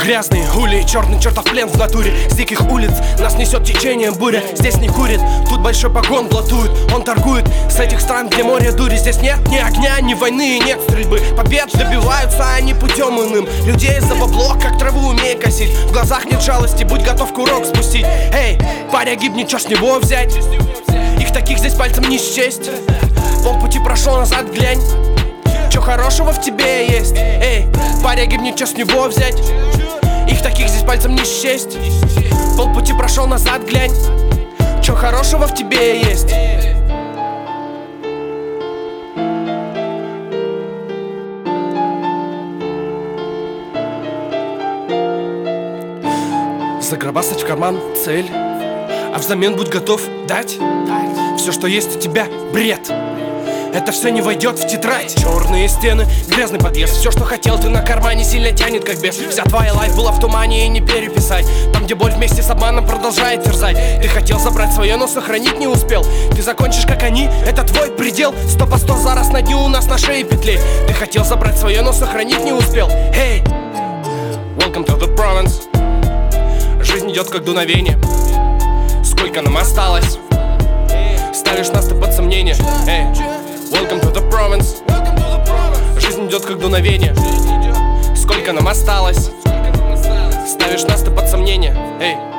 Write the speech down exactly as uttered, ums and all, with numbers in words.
Грязные ули, черный чертов плен в натуре. С диких улиц нас несет течением буря. Здесь не курит, тут большой погон блатует. Он торгует с этих стран, где море дури. Здесь нет ни огня, ни войны, нет стрельбы. Побед добиваются они путем иным. Людей за бабло, как траву умея косить. В глазах нет жалости, будь готов курок спустить. Эй, паря гибнет, чё с него взять? Их таких здесь пальцем не счесть. Полпути прошел, назад глянь. Чё хорошего в тебе есть? Эй, паря гибнет, чё с него взять? Их таких здесь пальцем не счесть. Полпути прошел, назад глянь. Чё хорошего в тебе есть? Загробастать в карман цель, а взамен будь готов дать все, что есть у тебя, бред. Это все не войдет в тетрадь. Черные стены, грязный подъезд. Все, что хотел, ты на кармане сильно тянет, как бес. Вся твоя лайф была в тумане и не переписать. Там, где боль вместе с обманом продолжает терзать. Ты хотел забрать свое, но сохранить не успел. Ты закончишь, как они, это твой предел. Сто по сто зараз на дню у нас на шее петли. Ты хотел забрать свое, но сохранить не успел. Hey, welcome to the province. Жизнь идет как дуновение. Сколько нам осталось? Ставишь нас ты под сомнение. Hey, welcome to the province. Жизнь идет как дуновение. Сколько нам осталось? Ставишь нас ты под сомнение. Эй.